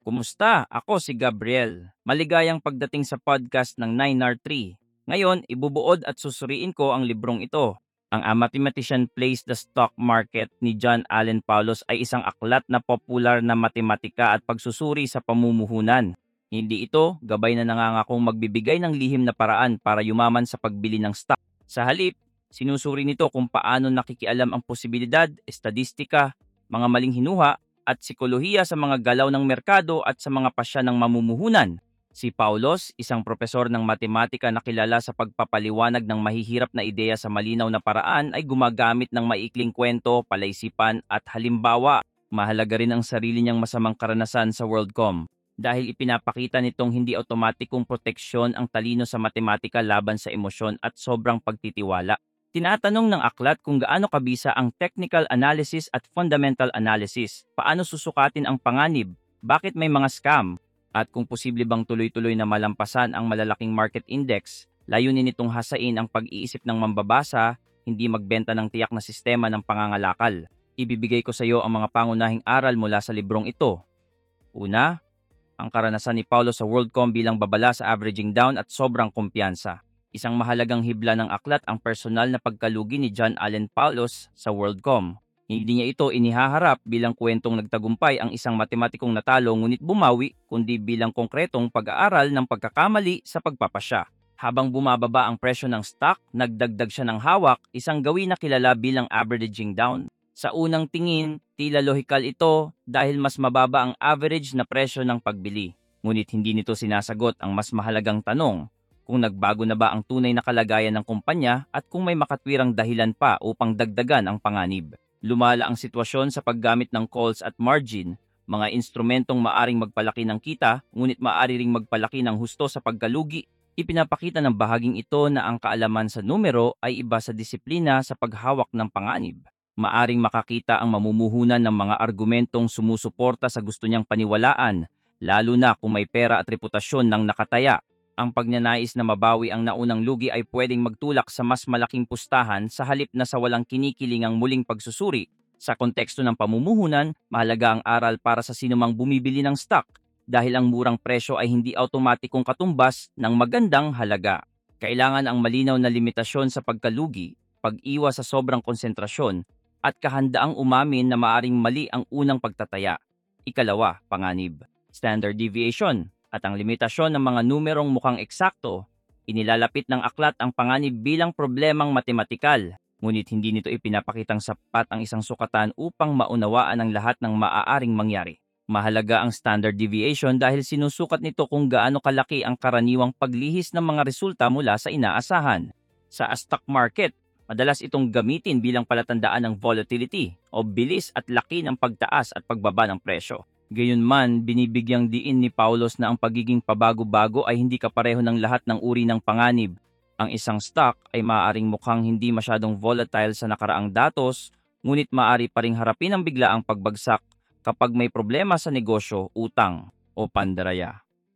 Kumusta? Ako si Gabriel. Maligayang pagdating sa podcast ng 9R3. Ngayon, ibubuod at susuriin ko ang librong ito. Ang A Mathematician Plays the Stock Market ni John Allen Paulos ay isang aklat na popular na matematika at pagsusuri sa pamumuhunan. Hindi ito gabay na nangangakong magbibigay ng lihim na paraan para yumaman sa pagbili ng stock. Sa halip, sinusuri nito kung paano nakikialam ang posibilidad, estadistika, mga maling hinuha at psikolohiya sa mga galaw ng merkado at sa mga pasya ng mamumuhunan. Si Paulos, isang propesor ng matematika na kilala sa pagpapaliwanag ng mahihirap na ideya sa malinaw na paraan, ay gumagamit ng maikling kwento, palaisipan at halimbawa. Mahalaga rin ang sarili niyang masamang karanasan sa WorldCom dahil ipinapakita nitong hindi otomatikong proteksyon ang talino sa matematika laban sa emosyon at sobrang pagtitiwala. Tinatanong ng aklat kung gaano kabisa ang technical analysis at fundamental analysis, paano susukatin ang panganib, bakit may mga scam, at kung posible bang tuloy-tuloy na malampasan ang malalaking market index. Layunin nitong hasain ang pag-iisip ng mambabasa, hindi magbenta ng tiyak na sistema ng pangangalakal. Ibibigay ko sa iyo ang mga pangunahing aral mula sa librong ito. Una, ang karanasan ni Paulo sa WorldCom bilang babala sa averaging down at sobrang kumpiyansa. Isang mahalagang hibla ng aklat ang personal na pagkalugi ni John Allen Paulos sa WorldCom. Hindi niya ito inihaharap bilang kwentong nagtagumpay ang isang matematikong natalo ngunit bumawi, kundi bilang konkretong pag-aaral ng pagkakamali sa pagpapasya. Habang bumababa ang presyo ng stock, nagdagdag siya ng hawak, isang gawin na kilala bilang averaging down. Sa unang tingin, tila lohikal ito dahil mas mababa ang average na presyo ng pagbili. Ngunit hindi nito sinasagot ang mas mahalagang tanong, kung nagbago na ba ang tunay na kalagayan ng kumpanya at kung may makatwirang dahilan pa upang dagdagan ang panganib. Lumala ang sitwasyon sa paggamit ng calls at margin, mga instrumentong maaring magpalaki ng kita ngunit maaari ring magpalaki ng husto sa pagkalugi. Ipinapakita ng bahaging ito na ang kaalaman sa numero ay iba sa disiplina sa paghawak ng panganib. Maaring makakita ang mamumuhunan ng mga argumentong sumusuporta sa gusto niyang paniwalaan, lalo na kung may pera at reputasyon ng nakataya. Ang pagnanais na mabawi ang naunang lugi ay pwedeng magtulak sa mas malaking pustahan sa halip na sa walang kinikilingang muling pagsusuri. Sa konteksto ng pamumuhunan, mahalaga ang aral para sa sinumang bumibili ng stock dahil ang murang presyo ay hindi automatikong katumbas ng magandang halaga. Kailangan ang malinaw na limitasyon sa pagkalugi, pag-iwas sa sobrang konsentrasyon, at kahandaang umamin na maaring mali ang unang pagtataya. Ikalawa, panganib. Standard deviation at ang limitasyon ng mga numerong mukhang eksakto. Inilalapit ng aklat ang panganib bilang problemang matematikal, ngunit hindi nito ipinapakitang sapat ang isang sukatan upang maunawaan ang lahat ng maaaring mangyari. Mahalaga ang standard deviation dahil sinusukat nito kung gaano kalaki ang karaniwang paglihis ng mga resulta mula sa inaasahan. Sa stock market, madalas itong gamitin bilang palatandaan ng volatility o bilis at laki ng pagtaas at pagbaba ng presyo. Gayunman, binibigyang diin ni Paulos na ang pagiging pabago-bago ay hindi kapareho ng lahat ng uri ng panganib. Ang isang stock ay maaaring mukhang hindi masyadong volatile sa nakaraang datos, ngunit maaari pa ring harapin ang biglaang pagbagsak kapag may problema sa negosyo, utang o pandaraya.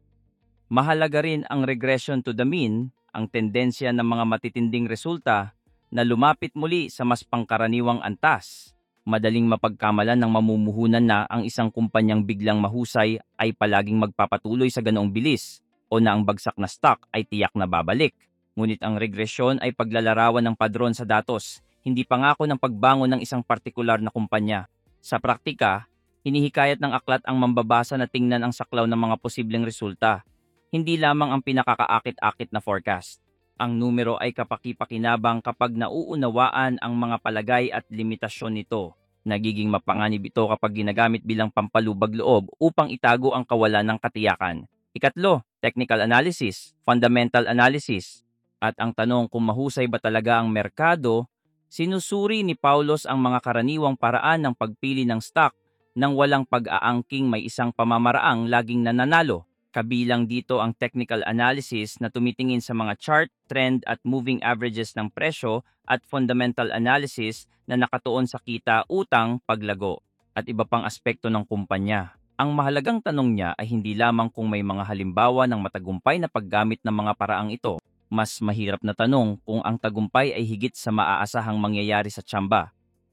Mahalaga rin ang regression to the mean, ang tendensya ng mga matitinding resulta na lumapit muli sa mas pangkaraniwang antas. Madaling mapagkamalan ng mamumuhunan na ang isang kumpanyang biglang mahusay ay palaging magpapatuloy sa ganoong bilis o na ang bagsak na stock ay tiyak na babalik. Ngunit ang regresyon ay paglalarawan ng padron sa datos, hindi pangako ng pagbangon ng isang partikular na kumpanya. Sa praktika, hinihikayat ng aklat ang mambabasa na tingnan ang saklaw ng mga posibleng resulta, hindi lamang ang pinakakaakit-akit na forecast. Ang numero ay kapaki-pakinabang kapag nauunawaan ang mga palagay at limitasyon nito. Nagiging mapanganib ito kapag ginagamit bilang pampalubag loob upang itago ang kawalan ng katiyakan. Ikatlo, technical analysis, fundamental analysis. At ang tanong kung mahusay ba talaga ang merkado, sinusuri ni Paulos ang mga karaniwang paraan ng pagpili ng stock nang walang pag-aangking may isang pamamaraang laging nananalo. Kabilang dito ang technical analysis na tumitingin sa mga chart, trend at moving averages ng presyo at fundamental analysis na nakatuon sa kita, utang, paglago at iba pang aspekto ng kumpanya. Ang mahalagang tanong niya ay hindi lamang kung may mga halimbawa ng matagumpay na paggamit ng mga paraang ito. Mas mahirap na tanong kung ang tagumpay ay higit sa maaasahang mangyayari sa tsamba.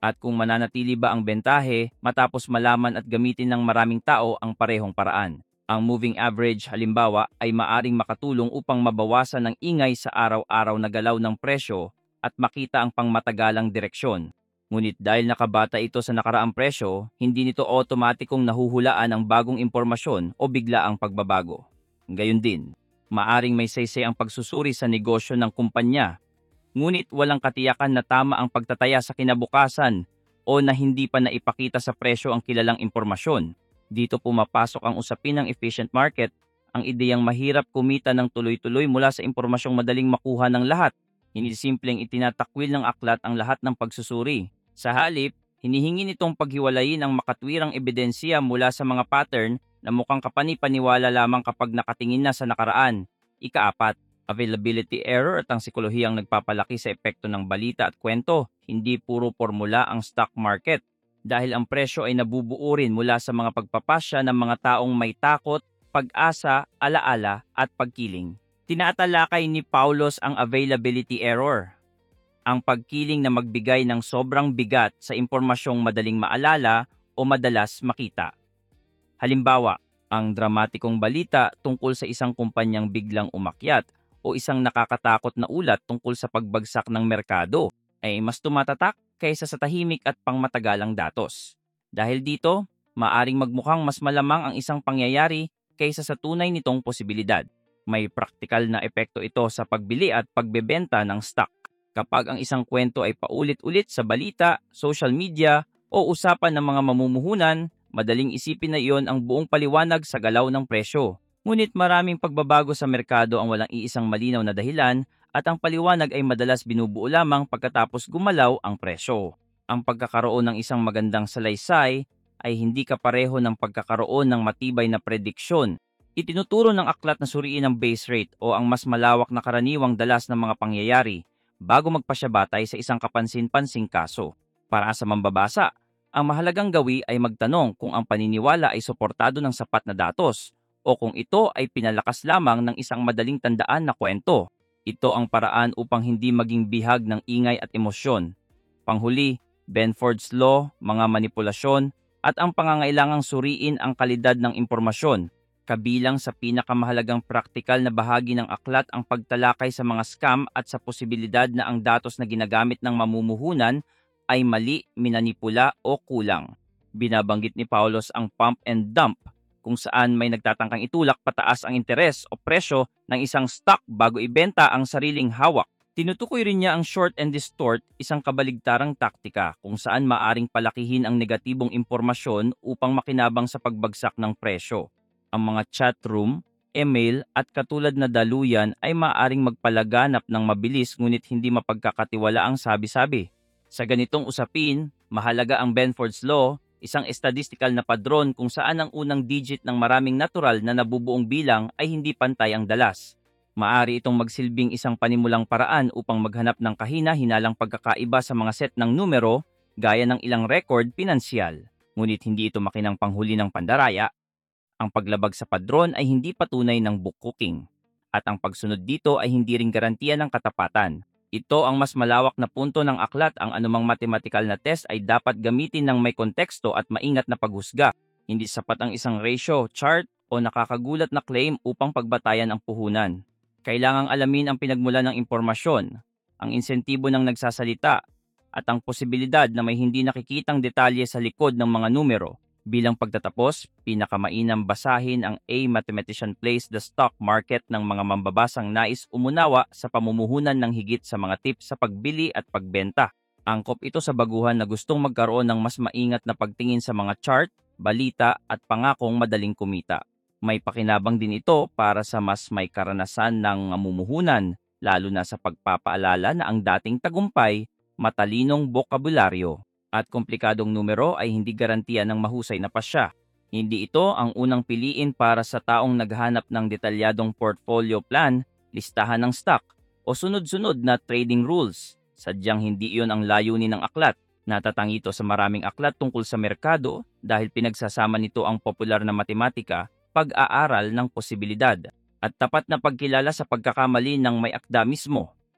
at kung mananatili ba ang bentahe matapos malaman at gamitin ng maraming tao ang parehong paraan. Ang moving average halimbawa ay maaring makatulong upang mabawasan ng ingay sa araw-araw na galaw ng presyo at makita ang pangmatagalang direksyon. Ngunit dahil nakabata ito sa nakaraang presyo, hindi nito otomatikong nahuhulaan ang bagong impormasyon o bigla ang pagbabago. Gayun din, maaring may saysay ang pagsusuri sa negosyo ng kumpanya, ngunit walang katiyakan na tama ang pagtataya sa kinabukasan o na hindi pa naipakita sa presyo ang kilalang impormasyon. Dito pumapasok ang usapin ng efficient market, ang ideyang mahirap kumita ng tuloy-tuloy mula sa impormasyong madaling makuha ng lahat. Hindi simpleng itinatakwil ng aklat ang lahat ng pagsusuri. Sa halip, hinihingi nitong paghiwalayin ang makatwirang ebidensya mula sa mga pattern na mukhang kapani-paniwala lamang kapag nakatingin na sa nakaraan. Ika-4, availability error at ang psikolohiyang nagpapalaki sa epekto ng balita at kwento, hindi puro formula ang stock market. Dahil ang presyo ay nabubuo rin mula sa mga pagpapasya ng mga taong may takot, pag-asa, alaala at pagkiling. Tinatalakay ni Paulos ang availability error, ang pagkiling na magbigay ng sobrang bigat sa impormasyong madaling maalala o madalas makita. Halimbawa, ang dramatikong balita tungkol sa isang kumpanyang biglang umakyat o isang nakakatakot na ulat tungkol sa pagbagsak ng merkado ay mas tumatatak kaysa sa tahimik at pangmatagalang datos. Dahil dito, maaring magmukhang mas malamang ang isang pangyayari kaysa sa tunay nitong posibilidad. May praktikal na epekto ito sa pagbili at pagbebenta ng stock. Kapag ang isang kwento ay paulit-ulit sa balita, social media o usapan ng mga mamumuhunan, madaling isipin na iyon ang buong paliwanag sa galaw ng presyo. Ngunit maraming pagbabago sa merkado ang walang iisang malinaw na dahilan at ang paliwanag ay madalas binubuo lamang pagkatapos gumalaw ang presyo. Ang pagkakaroon ng isang magandang salaysay ay hindi kapareho ng pagkakaroon ng matibay na prediksyon. Itinuturo ng aklat na suriin ang base rate o ang mas malawak na karaniwang dalas ng mga pangyayari bago magpasyabatay sa isang kapansin-pansing kaso. Para sa mambabasa, ang mahalagang gawi ay magtanong kung ang paniniwala ay suportado ng sapat na datos o kung ito ay pinalakas lamang ng isang madaling tandaan na kwento. Ito ang paraan upang hindi maging bihag ng ingay at emosyon. Panghuli, Benford's Law, mga manipulasyon, at ang pangangailangang suriin ang kalidad ng impormasyon. Kabilang sa pinakamahalagang praktikal na bahagi ng aklat ang pagtalakay sa mga scam at sa posibilidad na ang datos na ginagamit ng mamumuhunan ay mali, minanipula o kulang. Binabanggit ni Paulos ang pump and dump, kung saan may nagtatangkang itulak pataas ang interes o presyo ng isang stock bago ibenta ang sariling hawak. Tinutukoy rin niya ang short and distort, isang kabaligtarang taktika kung saan maaring palakihin ang negatibong impormasyon upang makinabang sa pagbagsak ng presyo. Ang mga chat room, email at katulad na daluyan ay maaring magpalaganap ng mabilis ngunit hindi mapagkakatiwala ang sabi-sabi. Sa ganitong usapin, mahalaga ang Benford's Law, isang estadistikal na padron kung saan ang unang digit ng maraming natural na nabubuong bilang ay hindi pantay ang dalas. Maari itong magsilbing isang panimulang paraan upang maghanap ng kahina-hinalang pagkakaiba sa mga set ng numero gaya ng ilang record pinansyal. Ngunit hindi ito makinang panghuli ng pandaraya. Ang paglabag sa padron ay hindi patunay ng bookkeeping, at ang pagsunod dito ay hindi ring garantiya ng katapatan. Ito ang mas malawak na punto ng aklat. Ang anumang mathematical na test ay dapat gamitin ng may konteksto at maingat na paghusga. Hindi sapat ang isang ratio, chart o nakakagulat na claim upang pagbatayan ang puhunan. Kailangang alamin ang pinagmulan ng impormasyon, ang insentibo ng nagsasalita, at ang posibilidad na may hindi nakikitang detalye sa likod ng mga numero. Bilang pagtatapos, pinakamainam basahin ang A Mathematician Plays the Stock Market ng mga mambabasang nais umunawa sa pamumuhunan ng higit sa mga tips sa pagbili at pagbenta. Angkop ito sa baguhan na gustong magkaroon ng mas maingat na pagtingin sa mga chart, balita at pangakong madaling kumita. May pakinabang din ito para sa mas may karanasan ng mamumuhunan, lalo na sa pagpapaalala na ang dating tagumpay, matalinong bokabularyo at komplikadong numero ay hindi garantiya ng mahusay na pasya. Hindi ito ang unang piliin para sa taong naghanap ng detalyadong portfolio plan, listahan ng stock, o sunod-sunod na trading rules. Sadyang hindi iyon ang layunin ng aklat. Natatangi ito sa maraming aklat tungkol sa merkado dahil pinagsasama nito ang popular na matematika, pag-aaral ng posibilidad, at tapat na pagkilala sa pagkakamali ng may akda mismo.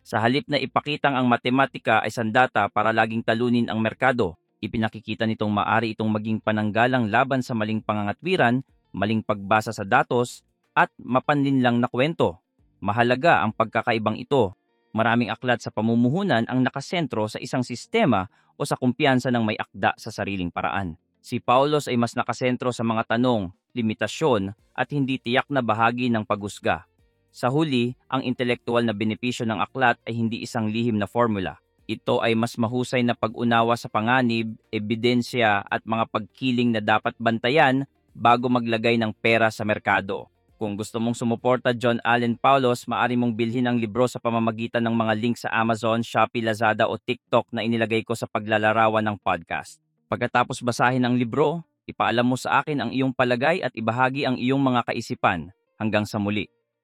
Sa halip na ipakitang ang matematika ay sandata para laging talunin ang merkado, ipinakikita nitong maari itong maging pananggalang laban sa maling pangangatwiran, maling pagbasa sa datos, at mapanlinlang na kwento. Mahalaga ang pagkakaibang ito. Maraming aklat sa pamumuhunan ang nakasentro sa isang sistema o sa kumpiyansa ng may akda sa sariling paraan. Si Paulos ay mas nakasentro sa mga tanong, limitasyon, at hindi tiyak na bahagi ng paghusga. Sa huli, ang intelektual na benepisyo ng aklat ay hindi isang lihim na formula. Ito ay mas mahusay na pag-unawa sa panganib, ebidensya at mga pagkiling na dapat bantayan bago maglagay ng pera sa merkado. Kung gusto mong sumuporta John Allen Paulos, maaari mong bilhin ang libro sa pamamagitan ng mga link sa Amazon, Shopee, Lazada o TikTok na inilagay ko sa paglalarawan ng podcast. Pagkatapos basahin ang libro, ipaalam mo sa akin ang iyong palagay at ibahagi ang iyong mga kaisipan. Hanggang sa muli.